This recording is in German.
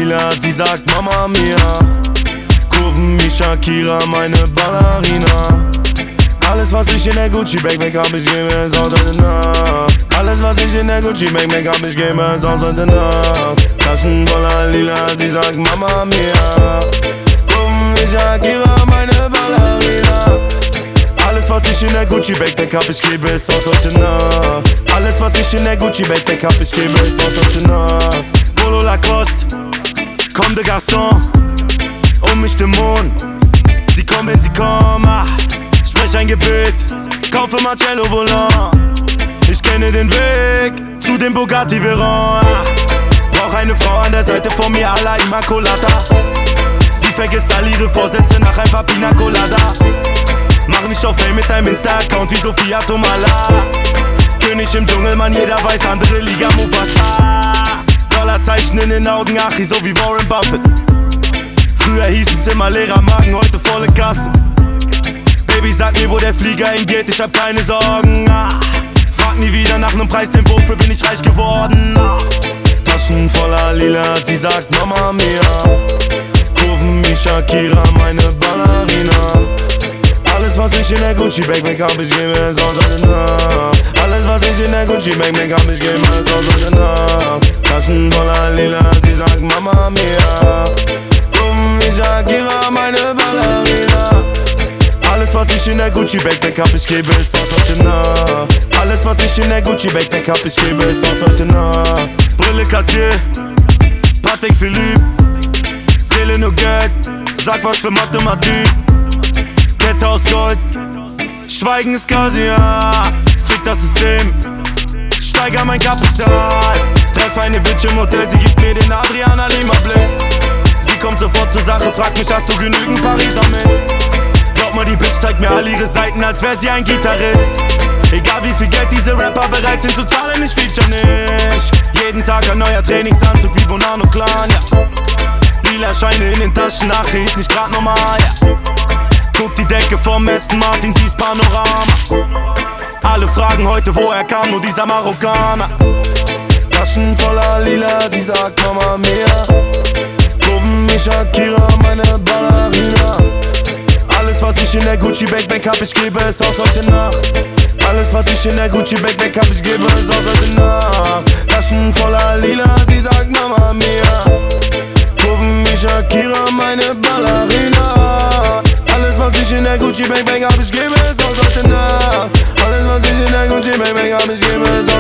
lila, sie sagt Mama Mia. Kurven wie Shakira, meine Ballerina. Alles was ich in der Gucci-Backpack hab, ich geh mir sonst heute Nacht. Alles was ich in der Gucci-Backpack hab, ich geh mir sonst heute Nacht. Taschen voller lila, sie sagt Mama Mia. Kurven wie Shakira, meine Ballerina. Alles was ich in der Gucci-Backpack hab, ich gebe es aus heute Nacht. Alles was ich in der Gucci-Backpack hab, ich gebe es aus heute Nacht. Polo Lacoste, comme de Garçon, mich den Mond. Sie kommen, wenn sie kommen, sprech ein Gebet, kaufe Marcello Volant. Ich kenne den Weg zu dem Bugatti Veyron. Brauch eine Frau an der Seite von mir, alla Immaculata. Sie vergisst all ihre Vorsätze nach ein paar Pina Colada. Mach mich auf Fame mit deinem Insta-Account wie Sophia Tomala. König im Dschungel, man, jeder weiß, andere Liga Mufasa. Dollarzeichen in den Augen, Achi, so wie Warren Buffett. Früher hieß es immer leerer Magen, heute volle Kassen. Baby, sag mir, wo der Flieger hingeht, ich hab keine Sorgen. Frag nie wieder nach nem Preis, denn wofür bin ich reich geworden? Taschen voller lila, sie sagt Mama Mia. Kurven wie Shakira, meine Ballerina. Alles was ich in der Gucci-Backpack hab, ich geh mir sonst heute Nacht. Alles was ich in der Gucci-Backpack hab, ich geh mir sonst heute Nacht. Taschen voller lila, sie sagt Mama Mia. Kurven wie Shakira, meine Ballerina. Alles was ich in der Gucci-Backpack hab, ich gebe es aus heute Nacht. Alles was ich in der Gucci-Backpack hab, ich gebe es aus heute Nacht. Brille Cartier, Patek Philippe. Zähle nur Geld, sag was für Mathematik. Kette aus Gold, Schweigen ist Kasia. Fick das System, steiger mein Kapital. Treff eine Bitch im Hotel, sie gibt mir den Adriana Lima Blick. Sie kommt sofort zur Sache, fragt mich, hast du genügend Pariser mit? Glaub mal, die Bitch zeigt mir all ihre Seiten, als wär sie ein Gitarrist. Egal wie viel Geld diese Rapper bereit sind zu zahlen, ich feature nicht. Jeden Tag ein neuer Trainingsanzug wie Bonano Clan, ja. Lila Scheine in den Taschen, ach, ist nicht grad normal, ja. Guck die Decke vom Aston Martin, siehst Panorama. Alle fragen heute, woher kam nur dieser Marokkaner. Taschen voller lila, sie sagt Mama Mia. Kurven wie Shakira, meine Ballerina. Alles was ich in der Gucci-Backpack hab, ich gebe es aus heute Nacht. Alles was ich in der Gucci-Backpack hab, ich gebe es aus heute Nacht. Taschen voller lila, sie sagt Mama Mia. Kurven wie Shakira, meine Ballerina. Alles was ich in der Gucci-Backpack hab, ich gebe es aus heute Nacht. Alles was ich in der Gucci-Backpack hab, ich gebe es